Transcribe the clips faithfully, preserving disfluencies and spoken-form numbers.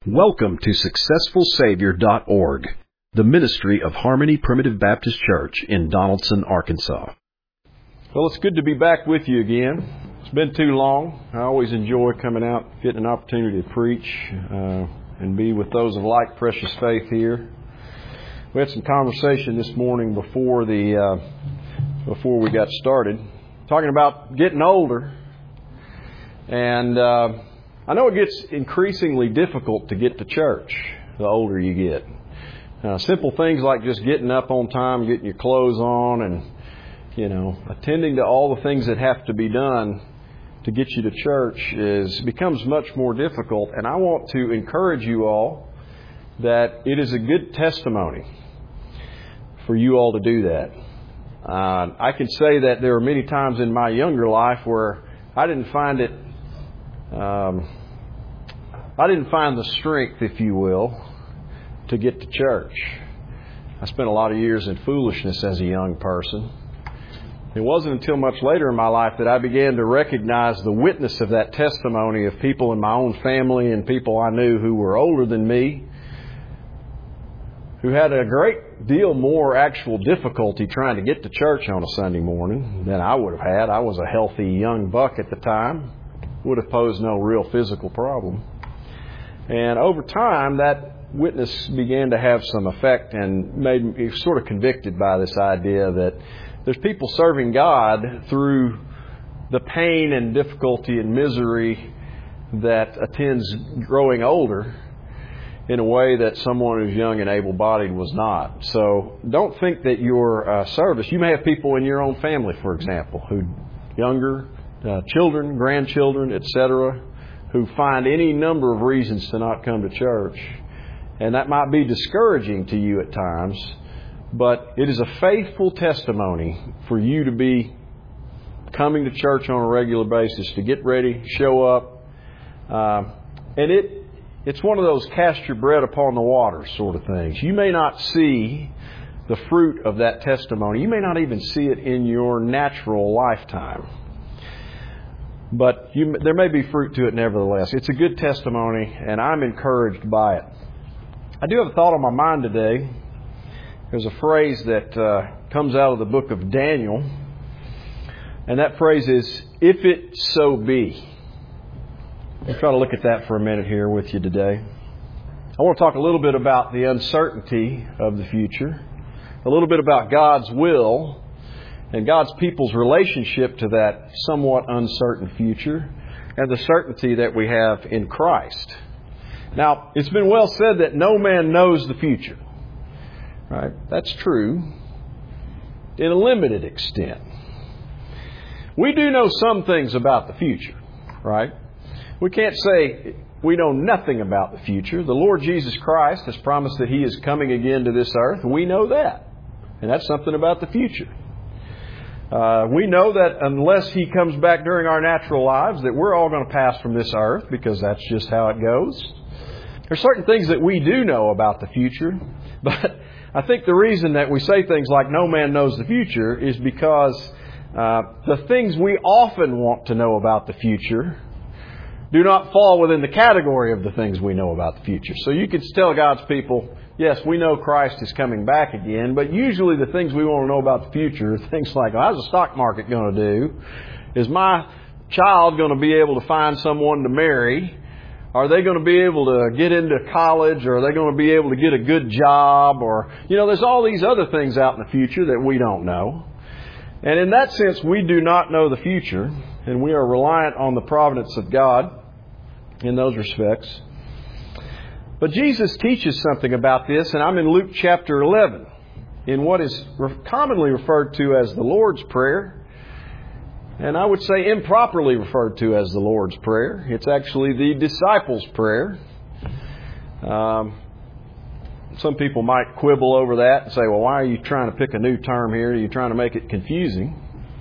Welcome to Successful Savior dot org, the ministry of Harmony Primitive Baptist Church in Donaldson, Arkansas. Well, it's good to be back with you again. It's been too long. I always enjoy coming out, getting an opportunity to preach uh, and be with those of like precious faith here. We had some conversation this morning before the uh, before we got started, talking about getting older, and uh, I know it gets increasingly difficult to get to church the older you get. Uh, simple things like just getting up on time, getting your clothes on, and, you know, attending to all the things that have to be done to get you to church is becomes much more difficult. And I want to encourage you all that it is a good testimony for you all to do that. Uh, I can say that there were many times in my younger life where I didn't find it Um, I didn't find the strength, if you will, to get to church. I spent a lot of years in foolishness as a young person. It wasn't until much later in my life that I began to recognize the witness of that testimony of people in my own family and people I knew who were older than me, who had a great deal more actual difficulty trying to get to church on a Sunday morning than I would have had. I was a healthy young buck at the time. Would have posed no real physical problem. And over time, that witness began to have some effect and made me sort of convicted by this idea that there's people serving God through the pain and difficulty and misery that attends growing older in a way that someone who's young and able-bodied was not. So don't think that your uh, service, you may have people in your own family, for example, who younger, Uh, children, grandchildren, et cetera, who find any number of reasons to not come to church. And that might be discouraging to you at times, but it is a faithful testimony for you to be coming to church on a regular basis, to get ready, show up. Uh, and it it's one of those cast your bread upon the water sort of things. You may not see the fruit of that testimony. You may not even see it in your natural lifetime. But you, there may be fruit to it nevertheless. It's a good testimony, and I'm encouraged by it. I do have a thought on my mind today. There's a phrase that uh, comes out of the book of Daniel, and that phrase is, "If it so be." I'll try to look at that for a minute here with you today. I want to talk a little bit about the uncertainty of the future, a little bit about God's will, and God's people's relationship to that somewhat uncertain future, and the certainty that we have in Christ. Now, it's been well said that no man knows the future. Right? That's true in a limited extent. We do know some things about the future, right? We can't say we know nothing about the future. The Lord Jesus Christ has promised that He is coming again to this earth. We know that. And that's something about the future. Uh, we know that unless He comes back during our natural lives, that we're all going to pass from this earth, because that's just how it goes. There's certain things that we do know about the future, but I think the reason that we say things like no man knows the future is because uh, the things we often want to know about the future do not fall within the category of the things we know about the future. So you could tell God's people, yes, we know Christ is coming back again, but usually the things we want to know about the future are things like, well, how's the stock market going to do? Is my child going to be able to find someone to marry? Are they going to be able to get into college? Or are they going to be able to get a good job? Or, you know, there's all these other things out in the future that we don't know. And in that sense, we do not know the future, and we are reliant on the providence of God in those respects. But Jesus teaches something about this, and I'm in Luke chapter eleven, in what is commonly referred to as the Lord's Prayer, and I would say improperly referred to as the Lord's Prayer. It's actually the disciples' prayer. Um, some people might quibble over that and say, well, why are you trying to pick a new term here? Are you trying to make it confusing?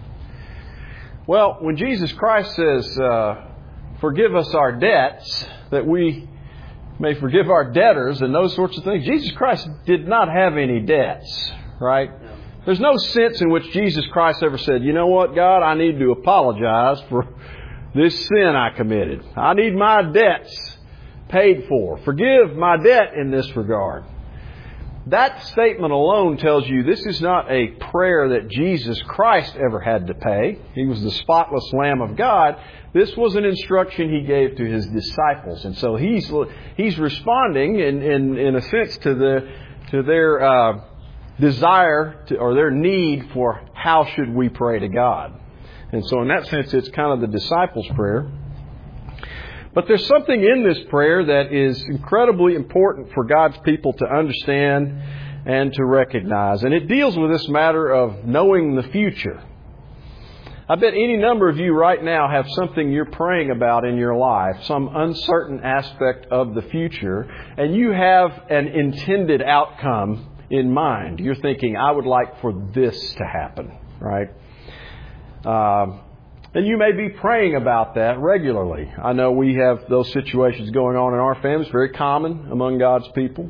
Well, when Jesus Christ says, uh, forgive us our debts, that we may forgive our debtors and those sorts of things. Jesus Christ did not have any debts, right? There's no sense in which Jesus Christ ever said, you know what, God, I need to apologize for this sin I committed. I need my debts paid for. Forgive my debt in this regard. That statement alone tells you this is not a prayer that Jesus Christ ever had to pay. He was the spotless Lamb of God. This was an instruction He gave to His disciples. And so He's He's responding in, in, in a sense to the to their uh, desire to, or their need for how should we pray to God. And so in that sense, it's kind of the disciples' prayer. But there's something in this prayer that is incredibly important for God's people to understand and to recognize. And it deals with this matter of knowing the future. I bet any number of you right now have something you're praying about in your life, some uncertain aspect of the future, and you have an intended outcome in mind. You're thinking, I would like for this to happen, right? Um, And you may be praying about that regularly. I know we have those situations going on in our family. It's very common among God's people.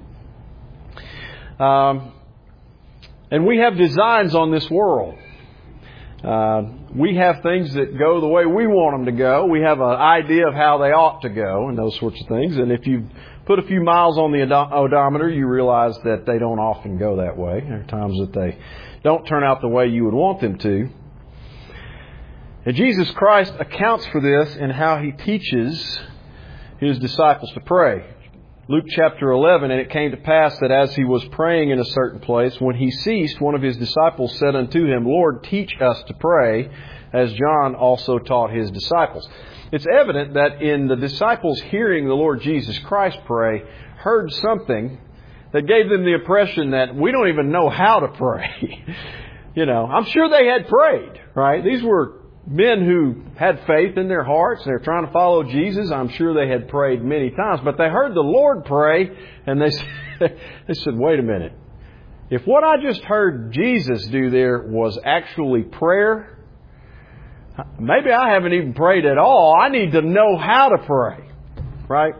Um, and we have designs on this world. Uh, we have things that go the way we want them to go. We have an idea of how they ought to go and those sorts of things. And if you put a few miles on the odometer, you realize that they don't often go that way. There are times that they don't turn out the way you would want them to. And Jesus Christ accounts for this in how He teaches His disciples to pray. Luke chapter eleven, and it came to pass that as He was praying in a certain place, when He ceased, one of His disciples said unto Him, Lord, teach us to pray, as John also taught his disciples. It's evident that in the disciples hearing the Lord Jesus Christ pray, heard something that gave them the impression that we don't even know how to pray. You know, I'm sure they had prayed, right? These were men who had faith in their hearts. They're trying to follow Jesus. I'm sure they had prayed many times. But they heard the Lord pray, and they said, they said, wait a minute. If what I just heard Jesus do there was actually prayer, maybe I haven't even prayed at all. I need to know how to pray. Right?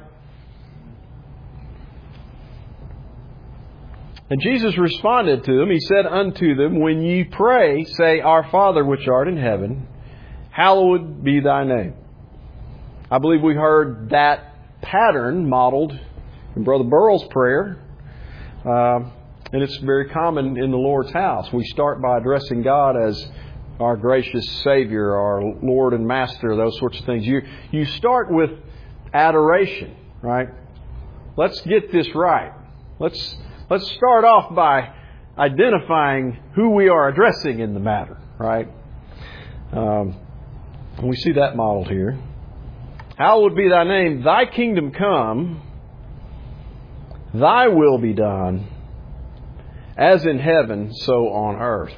And Jesus responded to them. He said unto them, when ye pray, say, Our Father which art in heaven, hallowed be thy name. I believe we heard that pattern modeled in Brother Burrell's prayer. Uh, and it's very common in the Lord's house. We start by addressing God as our gracious Savior, our Lord and Master, those sorts of things. You, you start with adoration, right? Let's get this right. Let's, let's start off by identifying who we are addressing in the matter, right? Um, we see that modeled here. Hallowed be thy name, thy kingdom come, thy will be done, as in heaven, so on earth.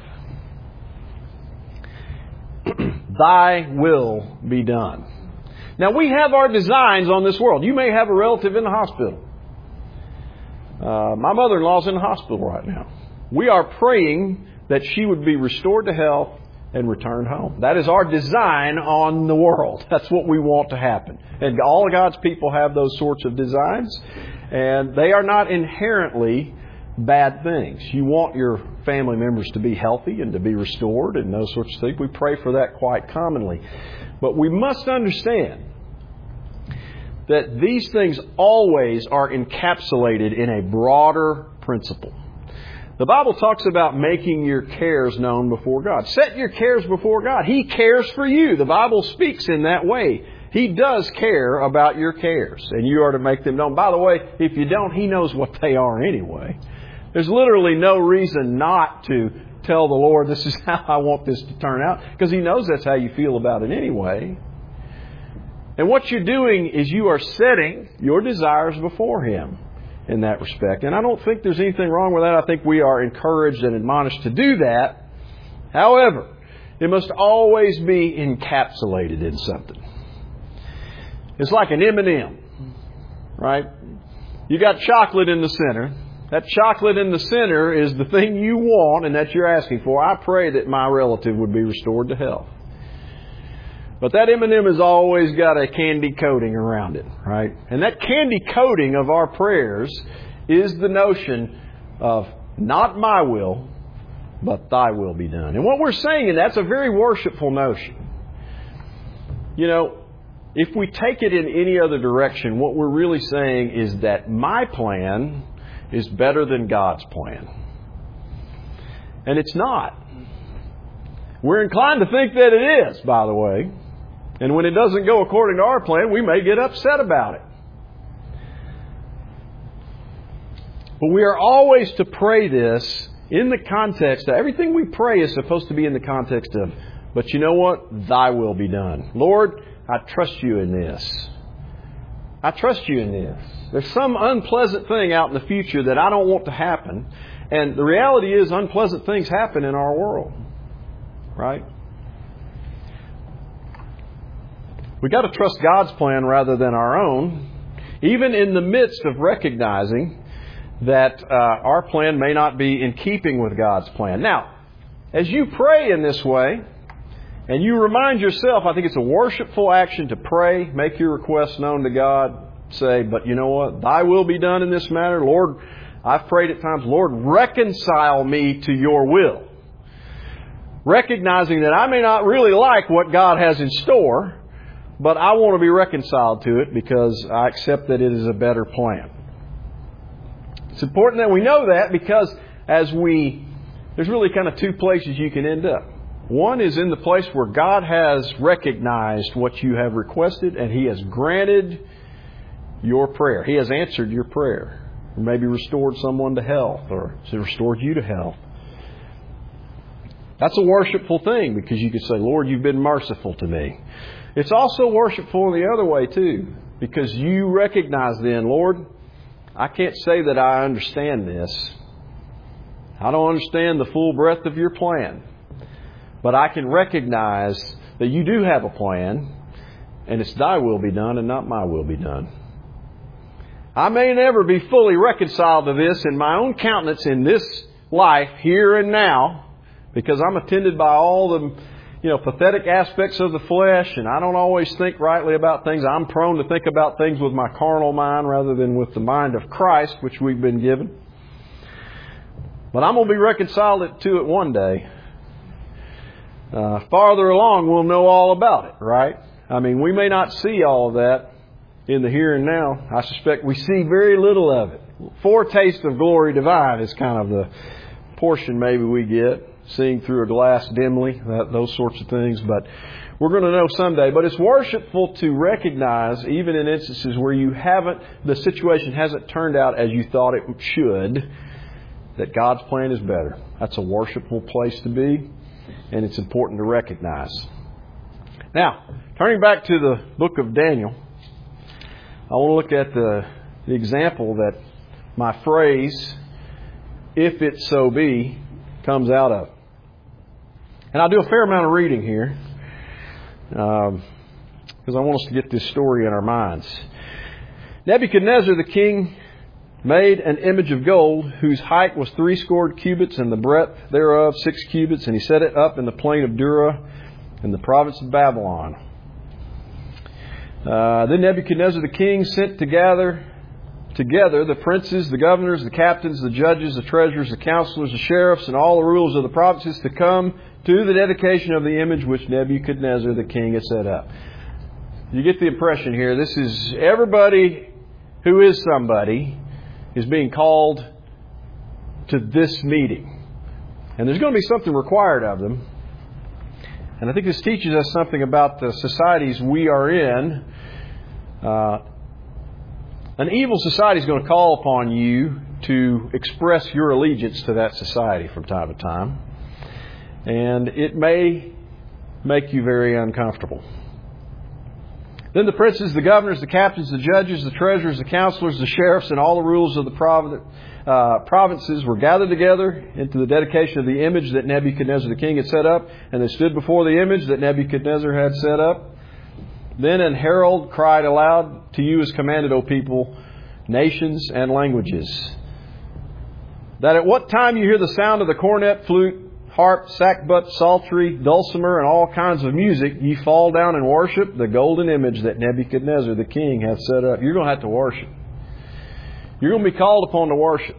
Thy will be done. Now, we have our designs on this world. You may have a relative in the hospital. Uh, my mother-in-law's in the hospital right now. We are praying that she would be restored to health and returned home. That is our design on the world. That's what we want to happen. And all of God's people have those sorts of designs. And they are not inherently bad things. You want your family members to be healthy and to be restored and those sorts of things. We pray for that quite commonly. But we must understand that these things always are encapsulated in a broader principle. The Bible talks about making your cares known before God. Set your cares before God. He cares for you. The Bible speaks in that way. He does care about your cares, and you are to make them known. By the way, if you don't, He knows what they are anyway. There's literally no reason not to tell the Lord, this is how I want this to turn out, because He knows that's how you feel about it anyway. And what you're doing is you are setting your desires before Him in that respect. And I don't think there's anything wrong with that. I think we are encouraged and admonished to do that. However, it must always be encapsulated in something. It's like an M and M, right? You got chocolate in the center. That chocolate in the center is the thing you want and that you're asking for. I pray that my relative would be restored to health. But that M and M has always got a candy coating around it, right? And that candy coating of our prayers is the notion of not my will, but thy will be done. And what we're saying in that's a very worshipful notion. You know, if we take it in any other direction, what we're really saying is that my plan is better than God's plan. And it's not. We're inclined to think that it is, by the way. And when it doesn't go according to our plan, we may get upset about it. But we are always to pray this in the context of everything we pray is supposed to be in the context of, but you know what? Thy will be done. Lord, I trust you in this. I trust you in this. There's some unpleasant thing out in the future that I don't want to happen. And the reality is unpleasant things happen in our world. Right? We got to trust God's plan rather than our own, even in the midst of recognizing that uh, our plan may not be in keeping with God's plan. Now, as you pray in this way, and you remind yourself, I think it's a worshipful action to pray, make your requests known to God, say, but you know what? Thy will be done in this matter. Lord, I've prayed at times, Lord, reconcile me to your will. Recognizing that I may not really like what God has in store, but I want to be reconciled to it because I accept that it is a better plan. It's important that we know that because as we, there's really kind of two places you can end up. One is in the place where God has recognized what you have requested and He has granted your prayer. He has answered your prayer. Or maybe restored someone to health or restored you to health. That's a worshipful thing because you could say, Lord, you've been merciful to me. It's also worshipful in the other way too because you recognize then, Lord, I can't say that I understand this. I don't understand the full breadth of your plan. But I can recognize that you do have a plan and it's thy will be done and not my will be done. I may never be fully reconciled to this in my own countenance in this life, here and now, because I'm attended by all the, you know, pathetic aspects of the flesh, and I don't always think rightly about things. I'm prone to think about things with my carnal mind rather than with the mind of Christ, which we've been given. But I'm going to be reconciled to it one day. Uh, farther along, we'll know all about it, right? I mean, we may not see all of that in the here and now. I suspect we see very little of it. Foretaste of glory divine is kind of the portion maybe we get, seeing through a glass dimly, that, those sorts of things. But we're going to know someday. But it's worshipful to recognize, even in instances where you haven't, the situation hasn't turned out as you thought it should, that God's plan is better. That's a worshipful place to be, and it's important to recognize. Now, turning back to the book of Daniel, I want to look at the, the example that my phrase, if it so be, comes out of. And I'll do a fair amount of reading here um, because I want us to get this story in our minds. Nebuchadnezzar the king made an image of gold whose height was threescore cubits and the breadth thereof six cubits, and he set it up in the plain of Dura in the province of Babylon. Uh, then Nebuchadnezzar the king sent to gather together the princes, the governors, the captains, the judges, the treasurers, the counselors, the sheriffs, and all the rulers of the provinces to come to the dedication of the image which Nebuchadnezzar the king had set up. You get the impression here, this is everybody who is somebody is being called to this meeting. And there's going to be something required of them. And I think this teaches us something about the societies we are in. Uh, an evil society is going to call upon you to express your allegiance to that society from time to time. And it may make you very uncomfortable. Then the princes, the governors, the captains, the judges, the treasurers, the counselors, the sheriffs, and all the rulers of the province, uh, provinces were gathered together into the dedication of the image that Nebuchadnezzar the king had set up. And they stood before the image that Nebuchadnezzar had set up. Then an herald cried aloud, to you is commanded, O people, nations, and languages, that at what time you hear the sound of the cornet, flute, harp, sackbut, psaltery, dulcimer, and all kinds of music, ye fall down and worship the golden image that Nebuchadnezzar the king hath set up. You're going to have to worship. You're going to be called upon to worship.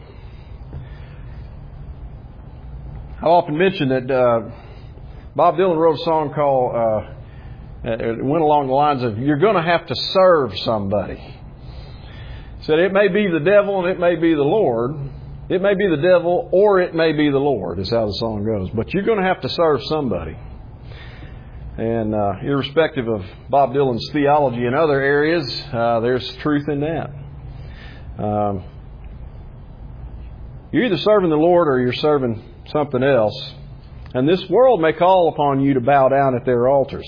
I often mention that uh, Bob Dylan wrote a song called uh, It went along the lines of, you're going to have to serve somebody. He said, it may be the devil and it may be the Lord. It may be the devil or it may be the Lord, is how the song goes. But you're going to have to serve somebody. And uh, irrespective of Bob Dylan's theology in other areas, uh, there's truth in that. Um, you're either serving the Lord or you're serving something else. And this world may call upon you to bow down at their altars.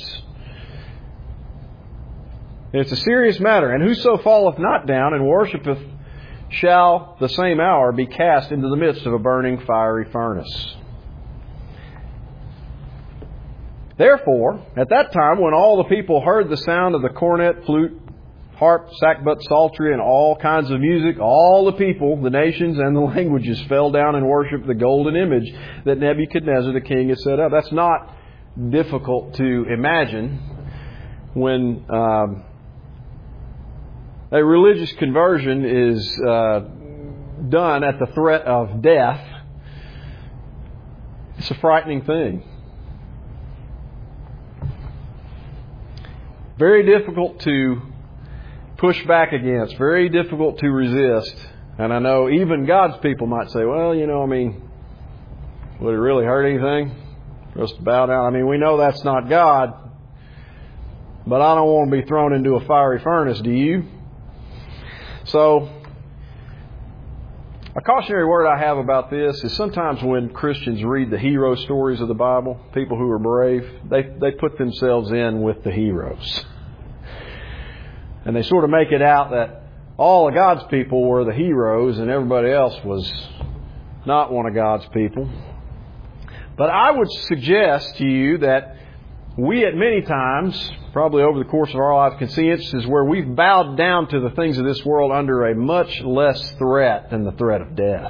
It's a serious matter. And whoso falleth not down and worshipeth shall the same hour be cast into the midst of a burning fiery furnace. Therefore, at that time when all the people heard the sound of the cornet, flute, harp, sackbut, psaltery, and all kinds of music, all the people, the nations, and the languages fell down and worshipped the golden image that Nebuchadnezzar the king had set up. That's not difficult to imagine when um, a religious conversion is uh, done at the threat of death. It's a frightening thing. Very difficult to push back against. Very difficult to resist. And I know even God's people might say, well, you know, I mean, would it really hurt anything for us to bow down? I mean, we know that's not God. But I don't want to be thrown into a fiery furnace, do you? So, a cautionary word I have about this is sometimes when Christians read the hero stories of the Bible, people who are brave, they, they put themselves in with the heroes. And they sort of make it out that all of God's people were the heroes and everybody else was not one of God's people. But I would suggest to you that we at many times, probably over the course of our life, can see instances where we've bowed down to the things of this world under a much less threat than the threat of death.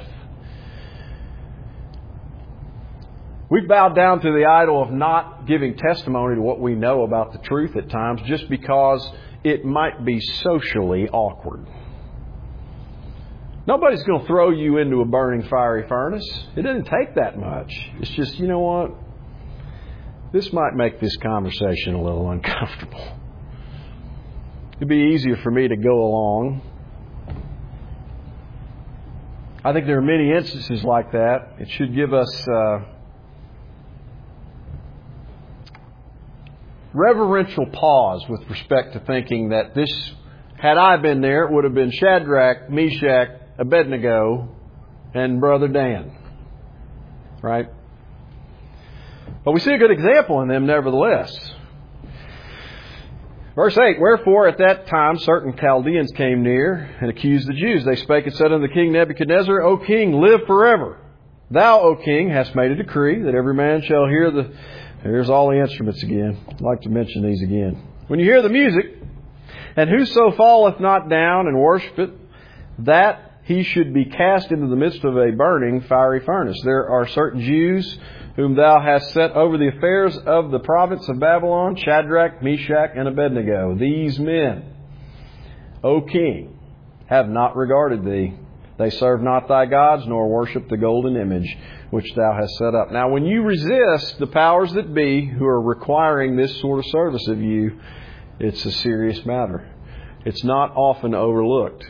We've bowed down to the idol of not giving testimony to what we know about the truth at times just because it might be socially awkward. Nobody's going to throw you into a burning fiery furnace. It doesn't take that much. It's just, you know what? This might make this conversation a little uncomfortable. It'd be easier for me to go along. I think there are many instances like that. It should give us uh, reverential pause with respect to thinking that this, had I been there, it would have been Shadrach, Meshach, Abednego, and Brother Dan. Right? But we see a good example in them nevertheless. Verse eight, wherefore at that time certain Chaldeans came near and accused the Jews. They spake and said unto the king Nebuchadnezzar, O king, live forever. Thou, O king, hast made a decree that every man shall hear the... Here's all the instruments again. I'd like to mention these again. When you hear the music, and whoso falleth not down and worshipeth, that he should be cast into the midst of a burning fiery furnace. There are certain Jews whom thou hast set over the affairs of the province of Babylon, Shadrach, Meshach, and Abednego. These men, O king, have not regarded thee. They serve not thy gods, nor worship the golden image which thou hast set up. Now, when you resist the powers that be who are requiring this sort of service of you, it's a serious matter. It's not often overlooked.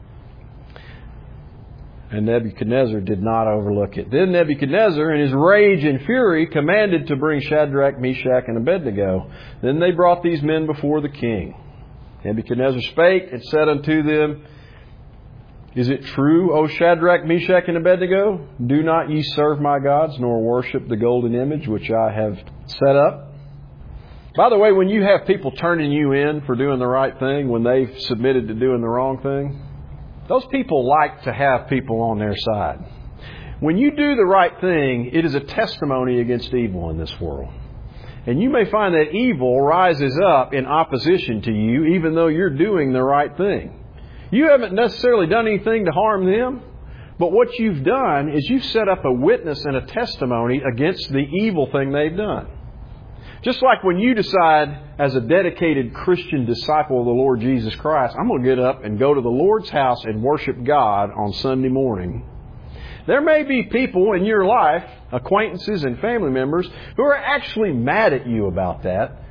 And Nebuchadnezzar did not overlook it. Then Nebuchadnezzar, in his rage and fury, commanded to bring Shadrach, Meshach, and Abednego. Then they brought these men before the king. Nebuchadnezzar spake and said unto them, Is it true, O Shadrach, Meshach, and Abednego? Do not ye serve my gods, nor worship the golden image which I have set up? By the way, when you have people turning you in for doing the right thing, when they've submitted to doing the wrong thing, those people like to have people on their side. When you do the right thing, it is a testimony against evil in this world. And you may find that evil rises up in opposition to you, even though you're doing the right thing. You haven't necessarily done anything to harm them, but what you've done is you've set up a witness and a testimony against the evil thing they've done. Just like when you decide, as a dedicated Christian disciple of the Lord Jesus Christ, I'm going to get up and go to the Lord's house and worship God on Sunday morning. There may be people in your life, acquaintances and family members, who are actually mad at you about that.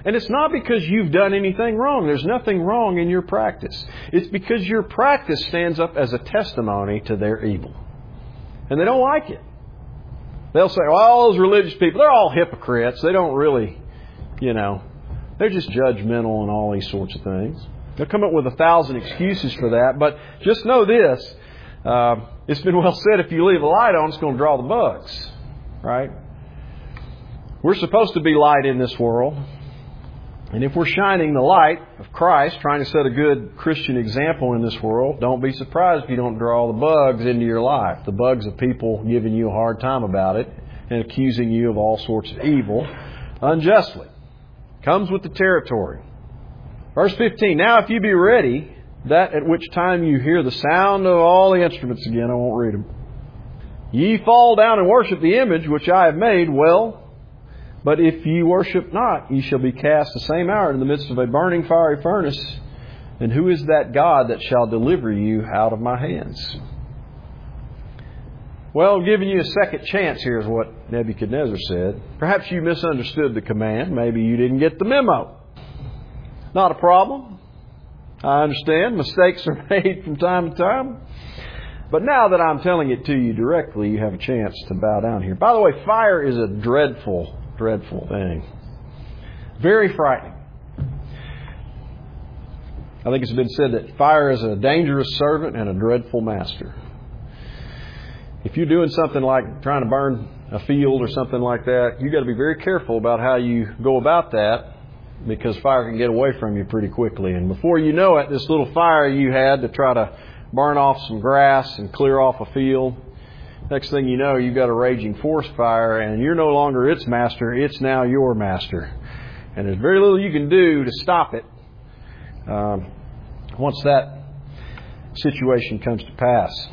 And it's not because you've done anything wrong. There's nothing wrong in your practice. It's because your practice stands up as a testimony to their evil. And they don't like it. They'll say, well, all those religious people, they're all hypocrites. They don't really, you know, they're just judgmental and all these sorts of things. They'll come up with a thousand excuses for that. But just know this. Uh, it's been well said, if you leave a light on, it's going to draw the bugs. Right? We're supposed to be light in this world. And if we're shining the light of Christ, trying to set a good Christian example in this world, don't be surprised if you don't draw the bugs into your life. The bugs of people giving you a hard time about it and accusing you of all sorts of evil unjustly. Comes with the territory. Verse fifteen, now if you be ready, that at which time you hear the sound of all the instruments again, I won't read them. Ye fall down and worship the image which I have made, well, but if ye worship not, ye shall be cast the same hour in the midst of a burning fiery furnace. And who is that God that shall deliver you out of my hands? Well, giving you a second chance here is what Nebuchadnezzar said. Perhaps you misunderstood the command. Maybe you didn't get the memo. Not a problem. I understand. Mistakes are made from time to time. But now that I'm telling it to you directly, you have a chance to bow down here. By the way, fire is a dreadful Dreadful thing. Very frightening. I think it's been said that fire is a dangerous servant and a dreadful master. If you're doing something like trying to burn a field or something like that, you've got to be very careful about how you go about that, because fire can get away from you pretty quickly. And before you know it, this little fire you had to try to burn off some grass and clear off a field, next thing you know, you've got a raging forest fire, and you're no longer its master. It's now your master. And there's very little you can do to stop it um, once that situation comes to pass.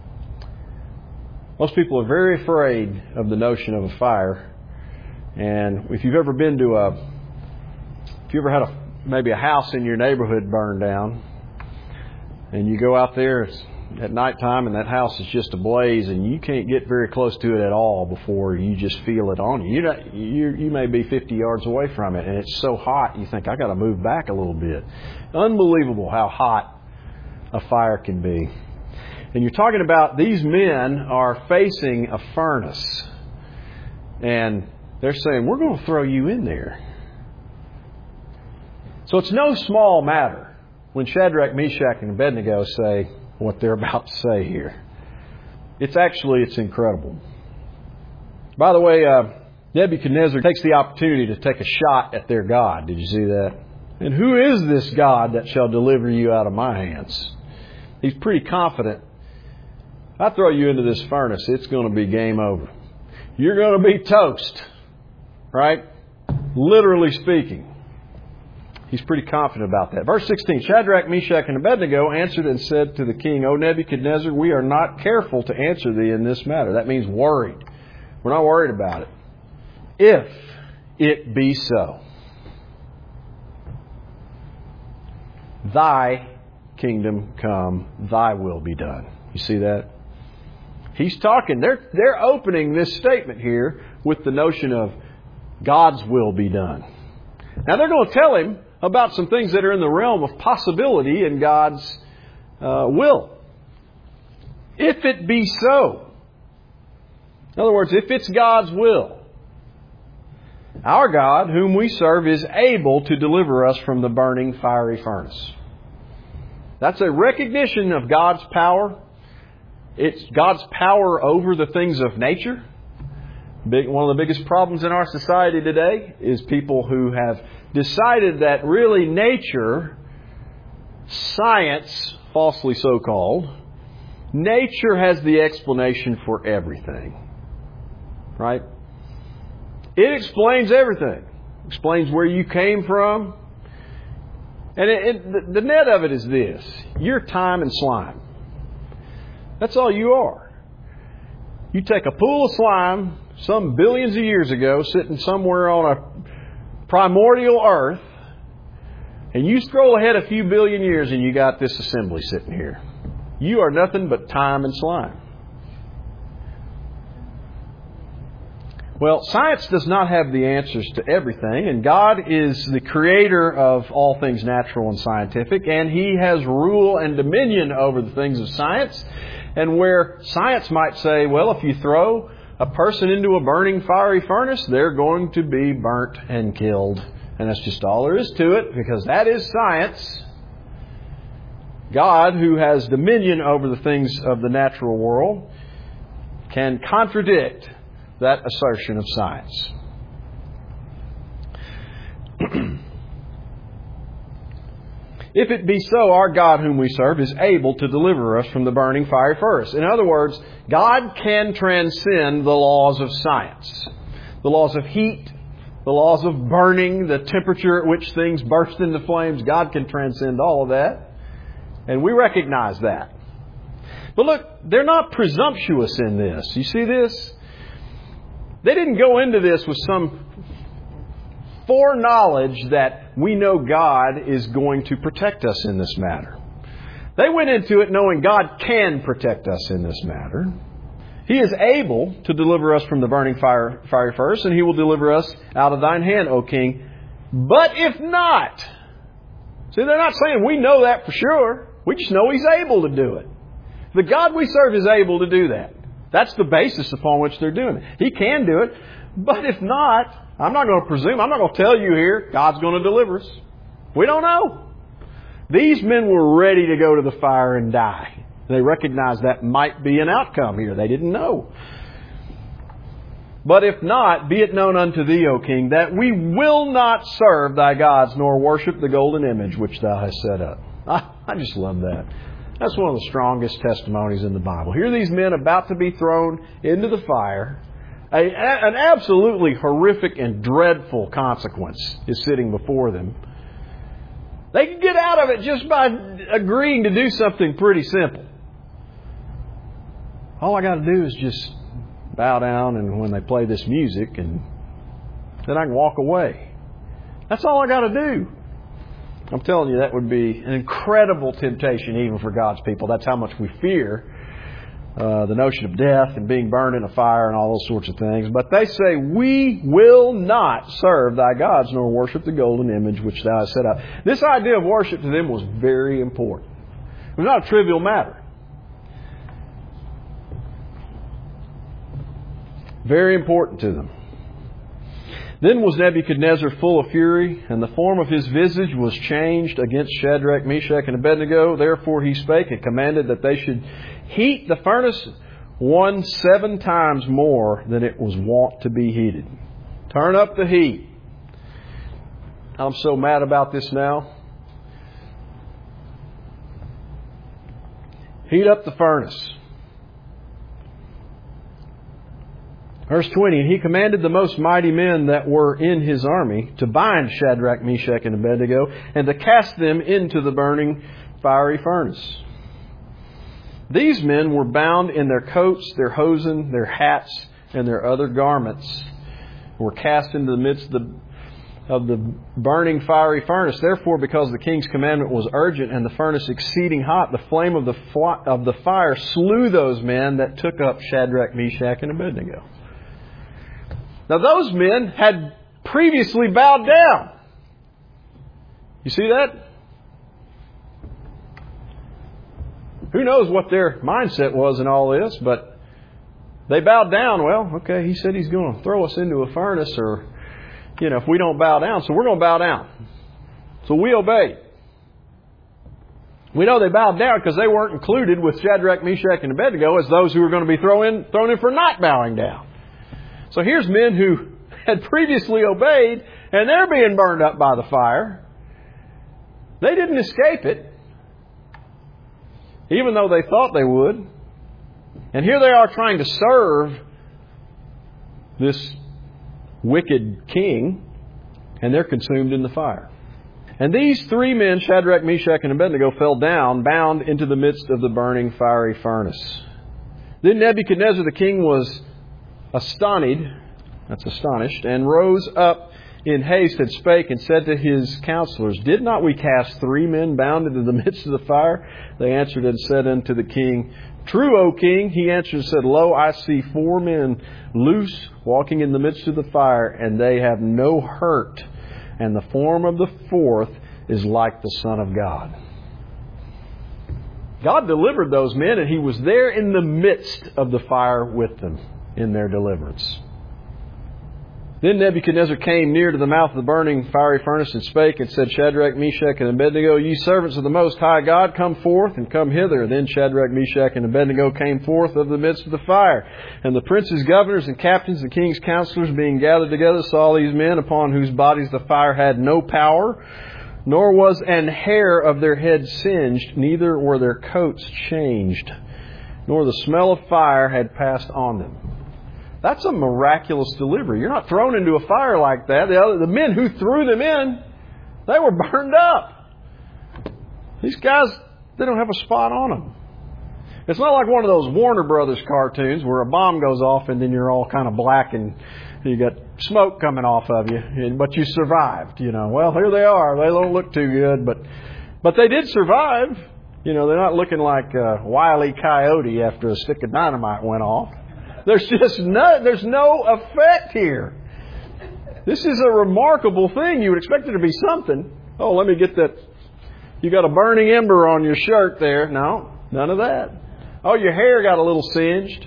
Most people are very afraid of the notion of a fire. And if you've ever been to a, if you ever had a maybe a house in your neighborhood burned down, and you go out there, it's at nighttime, and that house is just ablaze, and you can't get very close to it at all before you just feel it on you. You know, you, you may be fifty yards away from it, and it's so hot, you think, I got to move back a little bit. Unbelievable how hot a fire can be. And you're talking about these men are facing a furnace, and they're saying, we're going to throw you in there. So it's no small matter when Shadrach, Meshach, and Abednego say what they're about to say here. It's actually, it's incredible. By the way, uh, Nebuchadnezzar takes the opportunity to take a shot at their God. Did you see that? And who is this God that shall deliver you out of my hands? He's pretty confident. If I throw you into this furnace, it's going to be game over. You're going to be toast. Right? Literally speaking. He's pretty confident about that. Verse sixteen, Shadrach, Meshach, and Abednego answered and said to the king, O Nebuchadnezzar, we are not careful to answer thee in this matter. That means worried. We're not worried about it. If it be so, thy kingdom come, thy will be done. You see that? He's talking, they're, they're opening this statement here with the notion of God's will be done. Now they're going to tell him about some things that are in the realm of possibility in God's uh, will. If it be so. In other words, if it's God's will. Our God, whom we serve, is able to deliver us from the burning fiery furnace. That's a recognition of God's power. It's God's power over the things of nature. Big, one of the biggest problems in our society today is people who have decided that really nature, science, falsely so called, nature has the explanation for everything. Right? It explains everything. It explains where you came from. And it, it, the net of it is this. You're time and slime. That's all you are. You take a pool of slime some billions of years ago, sitting somewhere on a primordial earth, and you scroll ahead a few billion years and you got this assembly sitting here. You are nothing but time and slime. Well, science does not have the answers to everything, and God is the creator of all things natural and scientific, and He has rule and dominion over the things of science. And where science might say, well, if you throw a person into a burning fiery furnace, they're going to be burnt and killed. And that's just all there is to it, because that is science. God, who has dominion over the things of the natural world, can contradict that assertion of science. If it be so, our God whom we serve is able to deliver us from the burning fiery furnace. In other words, God can transcend the laws of science. The laws of heat, the laws of burning, the temperature at which things burst into flames. God can transcend all of that. And we recognize that. But look, they're not presumptuous in this. You see this? They didn't go into this with some foreknowledge that we know God is going to protect us in this matter. They went into it knowing God can protect us in this matter. He is able to deliver us from the burning fire, fiery furnace, and He will deliver us out of thine hand, O King. But if not, see, they're not saying we know that for sure. We just know He's able to do it. The God we serve is able to do that. That's the basis upon which they're doing it. He can do it. But if not, I'm not going to presume. I'm not going to tell you here God's going to deliver us. We don't know. These men were ready to go to the fire and die. They recognized that might be an outcome here. They didn't know. But if not, be it known unto thee, O King, that we will not serve thy gods, nor worship the golden image which thou hast set up. I, I just love that. That's one of the strongest testimonies in the Bible. Here are these men about to be thrown into the fire. A, an absolutely horrific and dreadful consequence is sitting before them. They can get out of it just by agreeing to do something pretty simple. All I got to do is just bow down and when they play this music, and then I can walk away. That's all I got to do. I'm telling you, that would be an incredible temptation even for God's people. That's how much we fear uh, the notion of death and being burned in a fire and all those sorts of things. But they say, we will not serve thy gods nor worship the golden image which thou hast set up. This idea of worship to them was very important. It was not a trivial matter. Very important to them. Then was Nebuchadnezzar full of fury, and the form of his visage was changed against Shadrach, Meshach, and Abednego. Therefore he spake and commanded that they should heat the furnace one seven times more than it was wont to be heated. Turn up the heat. I'm so mad about this now. Heat up the furnace. Verse twenty, and he commanded the most mighty men that were in his army to bind Shadrach, Meshach, and Abednego, and to cast them into the burning fiery furnace. These men were bound in their coats, their hosen, their hats, and their other garments, were cast into the midst of the, of the burning fiery furnace. Therefore, because the king's commandment was urgent and the furnace exceeding hot, the flame of the, fl- of the fire slew those men that took up Shadrach, Meshach, and Abednego. Now those men had previously bowed down. You see that? Who knows what their mindset was in all this, but they bowed down. Well, okay, he said he's going to throw us into a furnace, or, you know, if we don't bow down, so we're going to bow down. So we obeyed. We know they bowed down because they weren't included with Shadrach, Meshach, and Abednego as those who were going to be thrown in, thrown in for not bowing down. So here's men who had previously obeyed, and they're being burned up by the fire. They didn't escape it, even though they thought they would. And here they are trying to serve this wicked king, and they're consumed in the fire. And these three men, Shadrach, Meshach, and Abednego, fell down, bound into the midst of the burning fiery furnace. Then Nebuchadnezzar the king was astonished, that's astonished, and rose up in haste and spake and said to his counselors, Did not we cast three men bound into the midst of the fire? They answered and said unto the king, True, O king. He answered and said, Lo, I see four men loose, walking in the midst of the fire, and they have no hurt. And the form of the fourth is like the Son of God. God delivered those men, and He was there in the midst of the fire with them in their deliverance. Then Nebuchadnezzar came near to the mouth of the burning fiery furnace and spake and said, Shadrach, Meshach, and Abednego, ye servants of the Most High God, come forth and come hither. Then Shadrach, Meshach, and Abednego came forth of the midst of the fire. And the princes, governors, and captains, the king's counselors, being gathered together, saw these men upon whose bodies the fire had no power, nor was an hair of their head singed, neither were their coats changed, nor the smell of fire had passed on them. That's a miraculous delivery. You're not thrown into a fire like that. The, other, the men who threw them in, they were burned up. These guys, they don't have a spot on them. It's not like one of those Warner Brothers cartoons where a bomb goes off and then you're all kind of black and you got smoke coming off of you, but you survived. You know, well, here they are. They don't look too good, but but they did survive. You know, they're not looking like a Wile E. Coyote after a stick of dynamite went off. There's just no, there's no effect here. This is a remarkable thing. You would expect it to be something. Oh, let me get that. You got a burning ember on your shirt there. No, none of that. Oh, your hair got a little singed.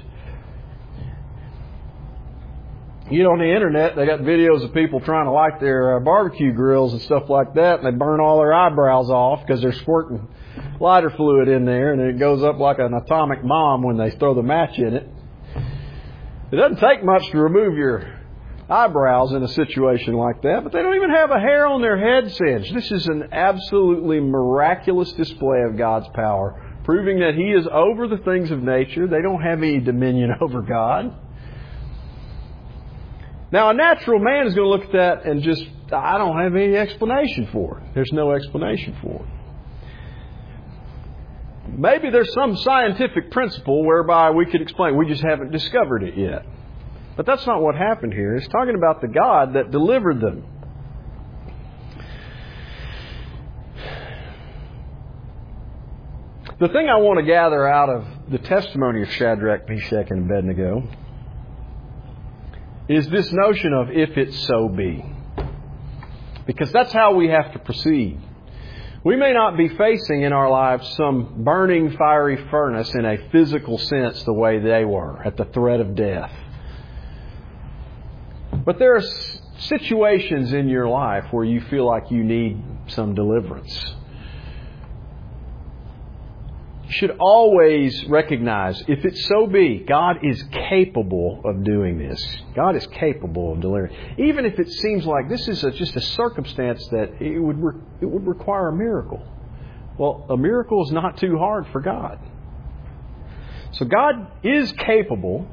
You know, on the internet, they got videos of people trying to light their uh, barbecue grills and stuff like that, and they burn all their eyebrows off because they're squirting lighter fluid in there, and it goes up like an atomic bomb when they throw the match in it. It doesn't take much to remove your eyebrows in a situation like that, but they don't even have a hair on their head singed. This is an absolutely miraculous display of God's power, proving that He is over the things of nature. They don't have any dominion over God. Now, a natural man is going to look at that and just, I don't have any explanation for it. There's no explanation for it. Maybe there's some scientific principle whereby we could explain. We just haven't discovered it yet. But that's not what happened here. It's talking about the God that delivered them. The thing I want to gather out of the testimony of Shadrach, Meshach, and Abednego is this notion of if it so be. Because that's how we have to proceed. We may not be facing in our lives some burning fiery furnace in a physical sense the way they were, at the threat of death. But there are situations in your life where you feel like you need some deliverance. You should always recognize, if it so be, God is capable of doing this. God is capable of delivering. Even if it seems like this is a, just a circumstance that it would re, it would require a miracle. Well, a miracle is not too hard for God. So God is capable.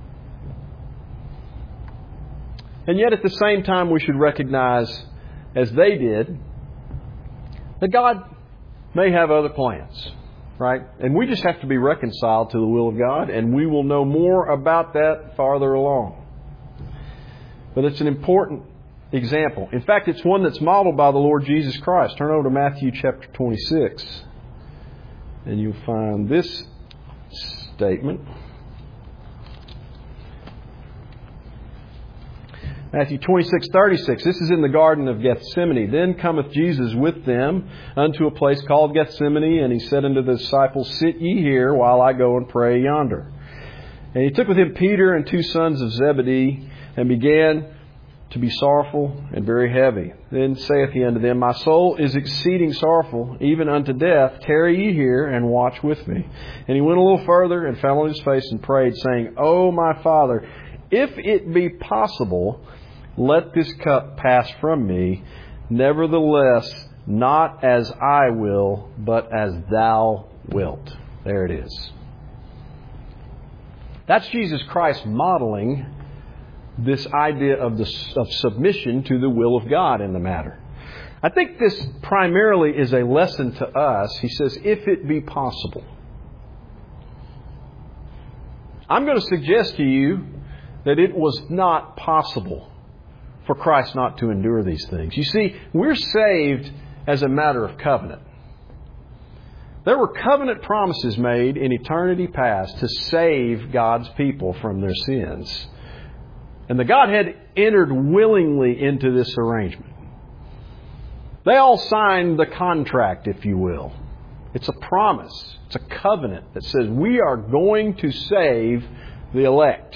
And yet at the same time we should recognize, as they did, that God may have other plans. Right? And we just have to be reconciled to the will of God, and we will know more about that farther along. But it's an important example. In fact, it's one that's modeled by the Lord Jesus Christ. Turn over to Matthew chapter twenty-six, and you'll find this statement. Matthew twenty-six thirty-six. This is in the Garden of Gethsemane. Then cometh Jesus with them unto a place called Gethsemane, and He said unto the disciples, Sit ye here while I go and pray yonder. And He took with Him Peter and two sons of Zebedee, and began to be sorrowful and very heavy. Then saith He unto them, My soul is exceeding sorrowful, even unto death. Tarry ye here, and watch with me. And He went a little further, and fell on His face, and prayed, saying, O my Father, if it be possible, let this cup pass from me. Nevertheless, not as I will, but as Thou wilt. There it is. That's Jesus Christ modeling this idea of the of submission to the will of God in the matter. I think this primarily is a lesson to us. He says, if it be possible. I'm going to suggest to you that it was not possible for Christ not to endure these things. You see, we're saved as a matter of covenant. There were covenant promises made in eternity past to save God's people from their sins. And the Godhead entered willingly into this arrangement. They all signed the contract, if you will. It's a promise. It's a covenant that says we are going to save the elect.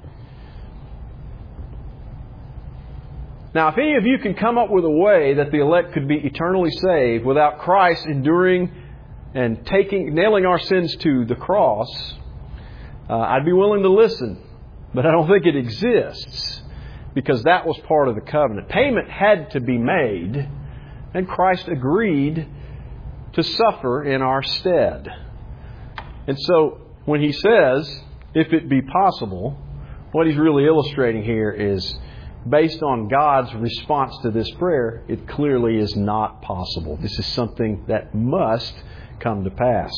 Now, if any of you can come up with a way that the elect could be eternally saved without Christ enduring and taking, nailing our sins to the cross, uh, I'd be willing to listen. But I don't think it exists, because that was part of the covenant. Payment had to be made, and Christ agreed to suffer in our stead. And so when He says, if it be possible, what He's really illustrating here is, based on God's response to this prayer, it clearly is not possible. This is something that must come to pass.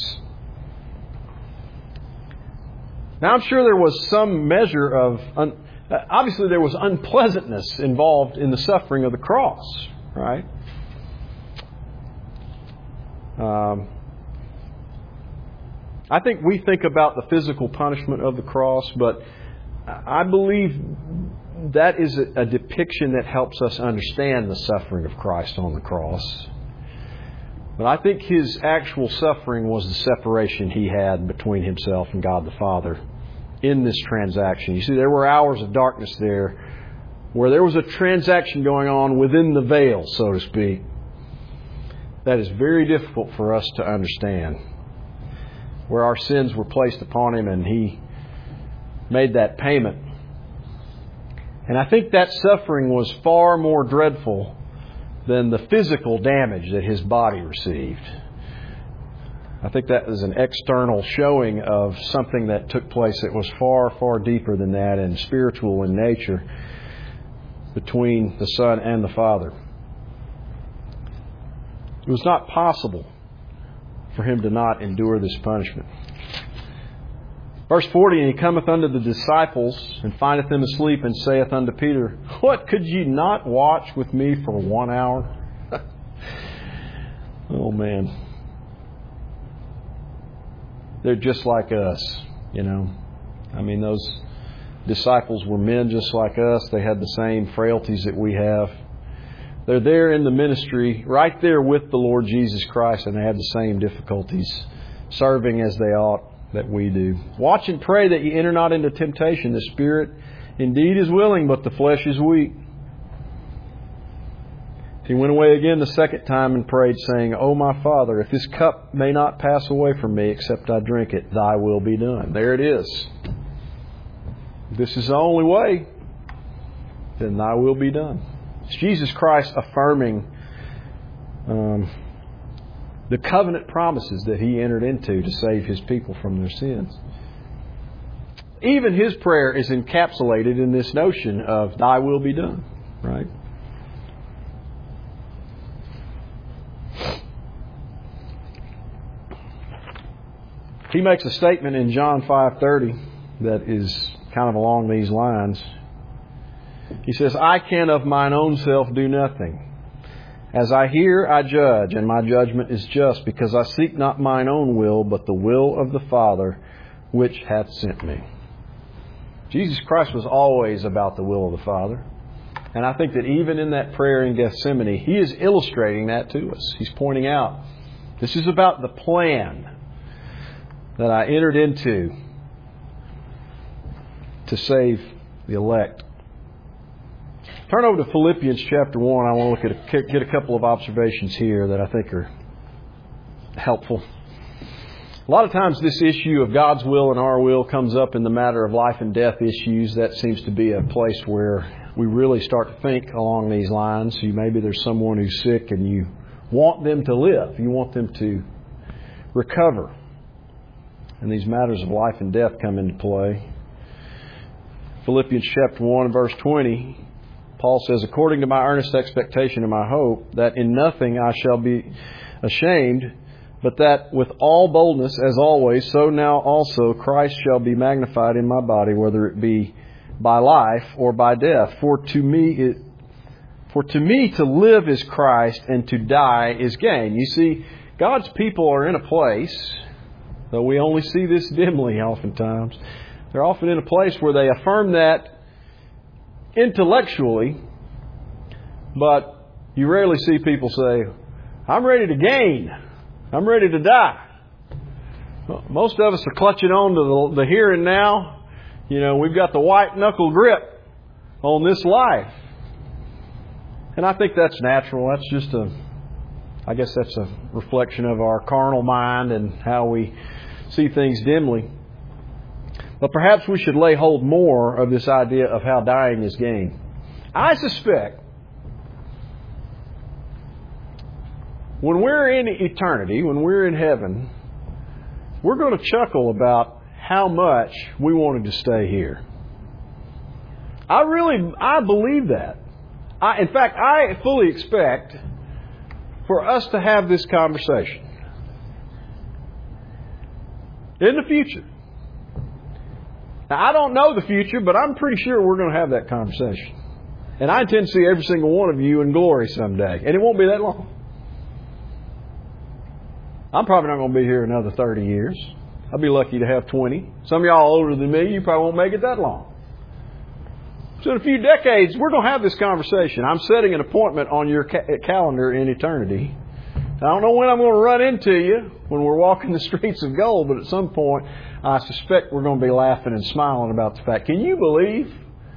Now, I'm sure there was some measure of... Un- obviously, there was unpleasantness involved in the suffering of the cross, right? Um, I think we think about the physical punishment of the cross, but I believe that is a, a depiction that helps us understand the suffering of Christ on the cross. But I think His actual suffering was the separation He had between Himself and God the Father in this transaction. You see, there were hours of darkness there where there was a transaction going on within the veil, so to speak, that is very difficult for us to understand. Where our sins were placed upon Him and He made that payment. And I think that suffering was far more dreadful than the physical damage that His body received. I think that is an external showing of something that took place that was far, far deeper than that and spiritual in nature between the Son and the Father. It was not possible for Him to not endure this punishment. Verse forty, and He cometh unto the disciples, and findeth them asleep, and saith unto Peter, What, could ye not watch with me for one hour? Oh, man. They're just like us, you know. I mean, those disciples were men just like us. They had the same frailties that we have. They're there in the ministry, right there with the Lord Jesus Christ, and they have the same difficulties, serving as they ought that we do. Watch and pray that ye enter not into temptation. The spirit indeed is willing, but the flesh is weak. He went away again the second time and prayed, saying, O my Father, if this cup may not pass away from me, except I drink it, Thy will be done. There it is. If this is the only way, then Thy will be done. It's Jesus Christ affirming um, the covenant promises that He entered into to save His people from their sins. Even His prayer is encapsulated in this notion of Thy will be done, right? He makes a statement in John five thirty that is kind of along these lines. He says, I can of mine own self do nothing. As I hear, I judge, and my judgment is just, because I seek not mine own will, but the will of the Father which hath sent me. Jesus Christ was always about the will of the Father. And I think that even in that prayer in Gethsemane, He is illustrating that to us. He's pointing out, this is about the plan that I entered into to save the elect. Turn over to Philippians chapter one. I want to look at a, get a couple of observations here that I think are helpful. A lot of times this issue of God's will and our will comes up in the matter of life and death issues. That seems to be a place where we really start to think along these lines. You, maybe there's someone who's sick and you want them to live. You want them to recover. And these matters of life and death come into play. Philippians chapter one, verse twenty, Paul says, according to my earnest expectation and my hope, that in nothing I shall be ashamed, but that with all boldness, as always, so now also Christ shall be magnified in my body, whether it be by life or by death. For to me it, For to me to live is Christ, and to die is gain. You see, God's people are in a place, though we only see this dimly oftentimes, they're often in a place where they affirm that intellectually, but you rarely see people say, I'm ready to gain. I'm ready to die. Most of us are clutching on to the, the here and now. You know, we've got the white knuckle grip on this life. And I think that's natural. That's just a, I guess that's a reflection of our carnal mind and how we see things dimly. But perhaps we should lay hold more of this idea of how dying is gain. I suspect when we're in eternity, when we're in heaven, we're going to chuckle about how much we wanted to stay here. I really, I believe that. I, in fact, I fully expect for us to have this conversation in the future. Now, I don't know the future, but I'm pretty sure we're going to have that conversation. And I intend to see every single one of you in glory someday. And it won't be that long. I'm probably not going to be here another thirty years. I'll be lucky to have twenty. Some of y'all older than me, you probably won't make it that long. So in a few decades, we're going to have this conversation. I'm setting an appointment on your ca- calendar in eternity. I don't know when I'm going to run into you when we're walking the streets of gold, but at some point, I suspect we're going to be laughing and smiling about the fact, can you believe?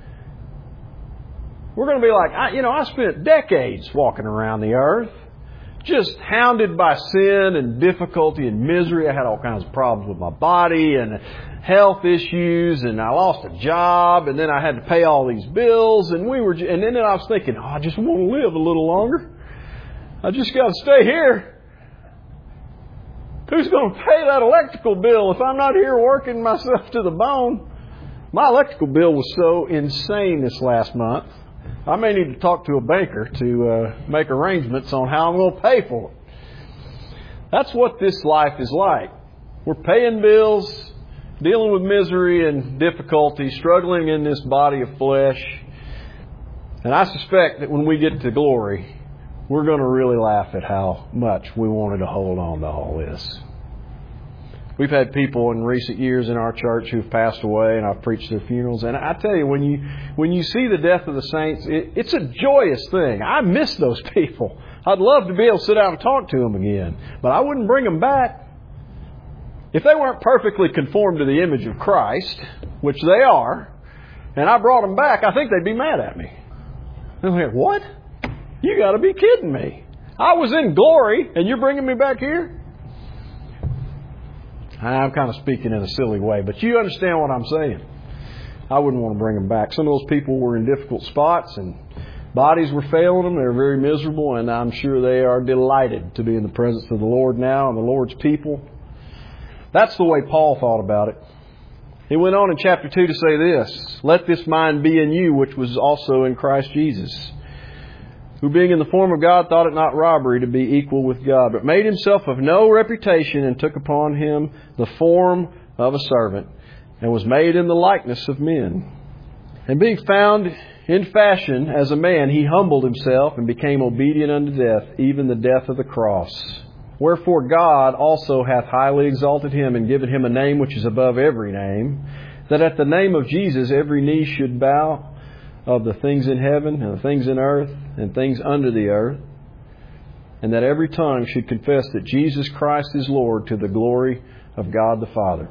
We're going to be like, I, you know, I spent decades walking around the earth, just hounded by sin and difficulty and misery. I had all kinds of problems with my body and health issues, and I lost a job, and then I had to pay all these bills, and we were, and then I was thinking, oh, I just want to live a little longer. I just got to stay here. Who's going to pay that electrical bill if I'm not here working myself to the bone? My electrical bill was so insane this last month. I may need to talk to a banker to uh, make arrangements on how I'm going to pay for it. That's what this life is like. We're paying bills, dealing with misery and difficulty, struggling in this body of flesh. And I suspect that when we get to glory, we're going to really laugh at how much we wanted to hold on to all this. We've had people in recent years in our church who've passed away, and I've preached their funerals. And I tell you, when you when you see the death of the saints, it, it's a joyous thing. I miss those people. I'd love to be able to sit down and talk to them again, but I wouldn't bring them back. If they weren't perfectly conformed to the image of Christ, which they are, and I brought them back, I think they'd be mad at me. They're like, what? You got to be kidding me. I was in glory, and you're bringing me back here? I'm kind of speaking in a silly way, but you understand what I'm saying. I wouldn't want to bring them back. Some of those people were in difficult spots, and bodies were failing them. They were very miserable, and I'm sure they are delighted to be in the presence of the Lord now and the Lord's people. That's the way Paul thought about it. He went on in chapter two to say this, let this mind be in you, which was also in Christ Jesus, who being in the form of God thought it not robbery to be equal with God, but made himself of no reputation, and took upon him the form of a servant, and was made in the likeness of men. And being found in fashion as a man, he humbled himself and became obedient unto death, even the death of the cross. Wherefore God also hath highly exalted him, and given him a name which is above every name, that at the name of Jesus every knee should bow, of the things in heaven and the things in earth and things under the earth, and that every tongue should confess that Jesus Christ is Lord, to the glory of God the Father.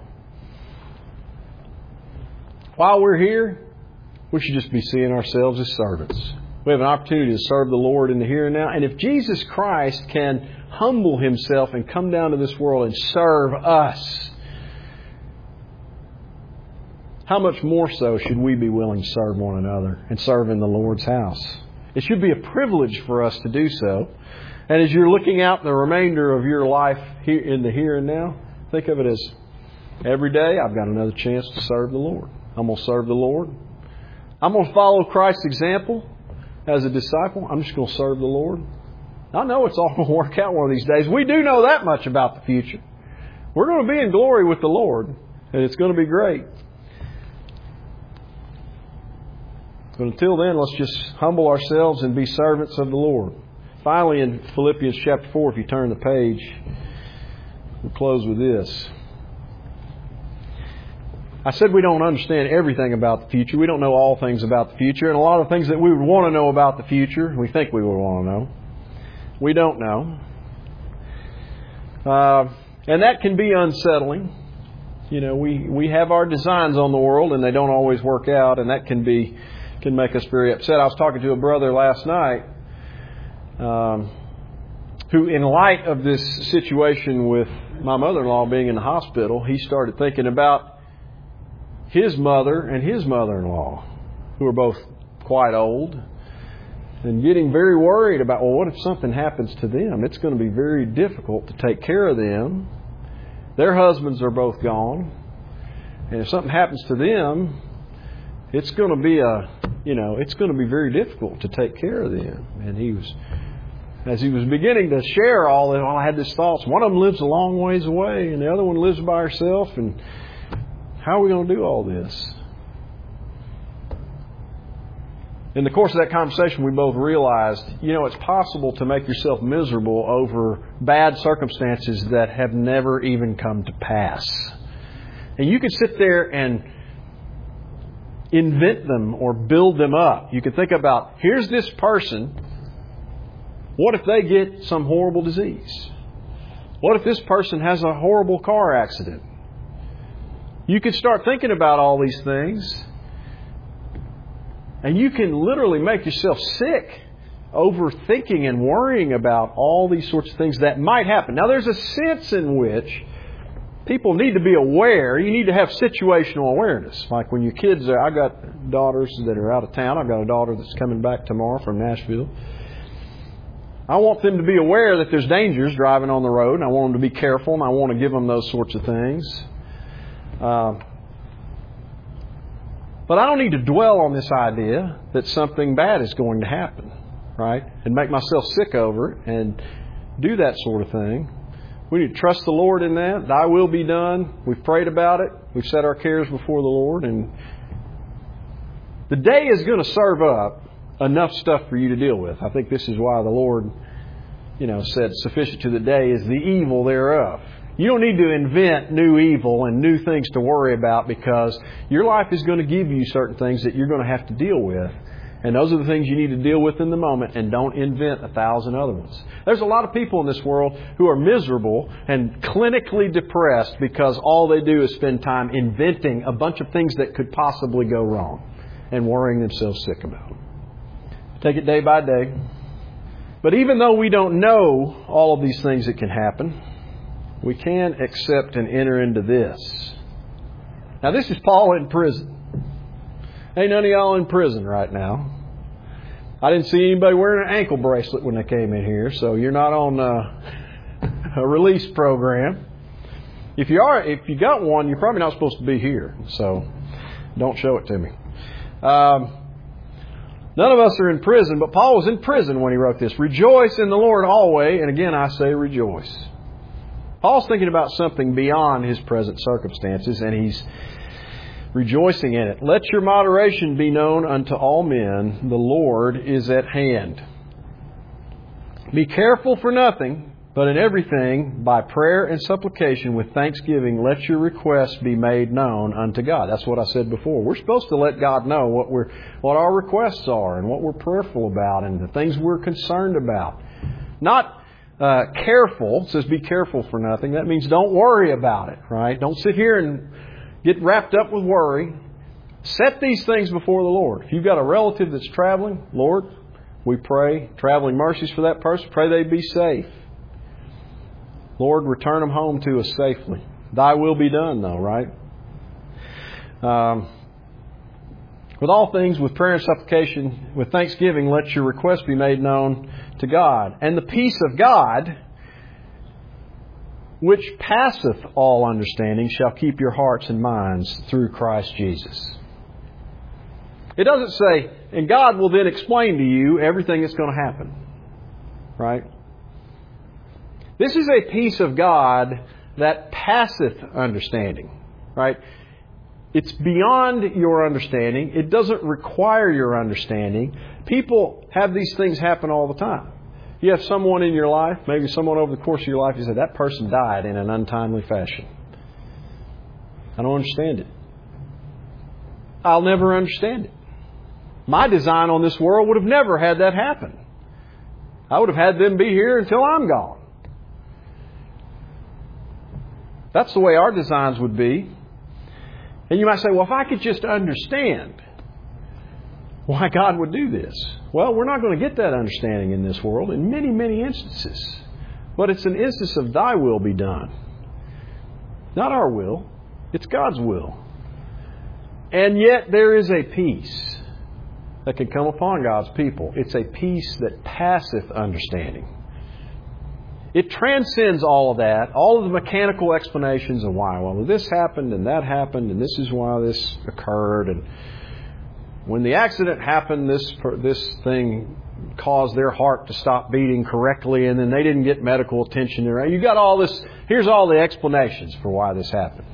While we're here, we should just be seeing ourselves as servants. We have an opportunity to serve the Lord in the here and now. And if Jesus Christ can humble himself and come down to this world and serve us, how much more so should we be willing to serve one another and serve in the Lord's house? It should be a privilege for us to do so. And as you're looking out the remainder of your life here in the here and now, think of it as every day I've got another chance to serve the Lord. I'm going to serve the Lord. I'm going to follow Christ's example as a disciple. I'm just going to serve the Lord. I know it's all going to work out one of these days. We do know that much about the future. We're going to be in glory with the Lord, and it's going to be great. But until then, let's just humble ourselves and be servants of the Lord. Finally, in Philippians chapter four, if you turn the page, we'll close with this. I said we don't understand everything about the future. We don't know all things about the future. And a lot of things that we would want to know about the future, we think we would want to know. We don't know. Uh, and that can be unsettling. You know, we, we have our designs on the world and they don't always work out, and that can be can make us very upset. I was talking to a brother last night um, who, in light of this situation with my mother-in-law being in the hospital, he started thinking about his mother and his mother-in-law, who are both quite old, and getting very worried about, well, what if something happens to them? It's going to be very difficult to take care of them. Their husbands are both gone. And if something happens to them, it's going to be a, you know, it's going to be very difficult to take care of them. And he was, as he was beginning to share all that, well, I had these thoughts. One of them lives a long ways away, and the other one lives by herself, and how are we going to do all this? In the course of that conversation, we both realized, you know, it's possible to make yourself miserable over bad circumstances that have never even come to pass. And you can sit there and invent them or build them up. You can think about, here's this person. What if they get some horrible disease? What if this person has a horrible car accident? You can start thinking about all these things, and you can literally make yourself sick overthinking and worrying about all these sorts of things that might happen. Now, there's a sense in which people need to be aware. You need to have situational awareness. Like when your kids are, I've got daughters that are out of town. I've got a daughter that's coming back tomorrow from Nashville. I want them to be aware that there's dangers driving on the road, and I want them to be careful, and I want to give them those sorts of things. Uh, but I don't need to dwell on this idea that something bad is going to happen, right? And make myself sick over it and do that sort of thing. We need to trust the Lord in that. Thy will be done. We've prayed about it. We've set our cares before the Lord. And the day is going to serve up enough stuff for you to deal with. I think this is why the Lord, you know, said, sufficient to the day is the evil thereof. You don't need to invent new evil and new things to worry about, because your life is going to give you certain things that you're going to have to deal with. And those are the things you need to deal with in the moment, and don't invent a thousand other ones. There's a lot of people in this world who are miserable and clinically depressed because all they do is spend time inventing a bunch of things that could possibly go wrong and worrying themselves sick about them. Take it day by day. But even though we don't know all of these things that can happen, we can accept and enter into this. Now, this is Paul in prison. Ain't none of y'all in prison right now. I didn't see anybody wearing an ankle bracelet when they came in here, so you're not on a, a release program. If you are, if you got one, you're probably not supposed to be here, so don't show it to me. Um, none of us are in prison, but Paul was in prison when he wrote this. Rejoice in the Lord always, and again I say rejoice. Paul's thinking about something beyond his present circumstances, and he's rejoicing in it. Let your moderation be known unto all men. The Lord is at hand. Be careful for nothing, but in everything, by prayer and supplication with thanksgiving, let your requests be made known unto God. That's what I said before. We're supposed to let God know what we're, what our requests are and what we're prayerful about and the things we're concerned about. Not uh, careful. It says be careful for nothing. That means don't worry about it, right? Don't sit here and get wrapped up with worry. Set these things before the Lord. If you've got a relative that's traveling, Lord, we pray traveling mercies for that person. Pray they be safe. Lord, return them home to us safely. Thy will be done, though, right? Um, with all things, with prayer and supplication, with thanksgiving, let your requests be made known to God. And the peace of God, which passeth all understanding, shall keep your hearts and minds through Christ Jesus. It doesn't say, and God will then explain to you everything that's going to happen. Right? This is a peace of God that passeth understanding. Right? It's beyond your understanding. It doesn't require your understanding. People have these things happen all the time. You have someone in your life, maybe someone over the course of your life, you say, that person died in an untimely fashion. I don't understand it. I'll never understand it. My design on this world would have never had that happen. I would have had them be here until I'm gone. That's the way our designs would be. And you might say, well, if I could just understand why God would do this. Well, we're not going to get that understanding in this world in many, many instances. But it's an instance of thy will be done. Not our will. It's God's will. And yet there is a peace that can come upon God's people. It's a peace that passeth understanding. It transcends all of that, all of the mechanical explanations of why. Well, this happened and that happened and this is why this occurred. And when the accident happened, this this thing caused their heart to stop beating correctly and then they didn't get medical attention. You got all this. Here's all the explanations for why this happened.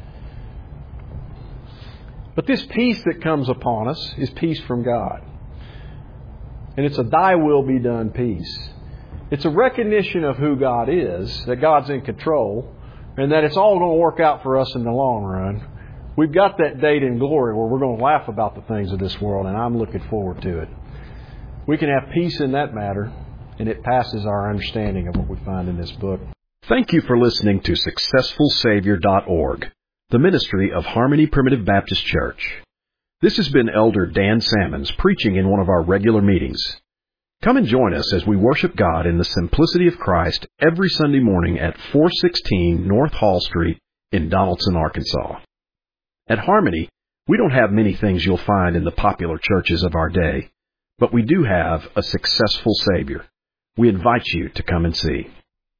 But this peace that comes upon us is peace from God. And it's a thy will be done peace. It's a recognition of who God is, that God's in control, and that it's all going to work out for us in the long run. We've got that date in glory where we're going to laugh about the things of this world, and I'm looking forward to it. We can have peace in that matter, and it passes our understanding of what we find in this book. Thank you for listening to Successful Savior dot org, the ministry of Harmony Primitive Baptist Church. This has been Elder Dan Sammons preaching in one of our regular meetings. Come and join us as we worship God in the simplicity of Christ every Sunday morning at four sixteen North Hall Street in Donaldson, Arkansas. At Harmony, we don't have many things you'll find in the popular churches of our day, but we do have a successful Savior. We invite you to come and see.